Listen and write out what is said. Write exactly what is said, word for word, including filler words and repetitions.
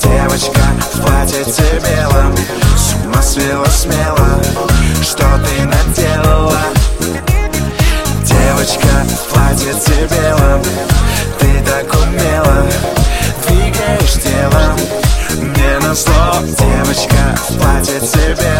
Девочка в платьице белом с ума свела смело. Что ты наделала? Девочка в платьице белом, ты так умело двигаешь телом мне назло. Девочка в платьице белом,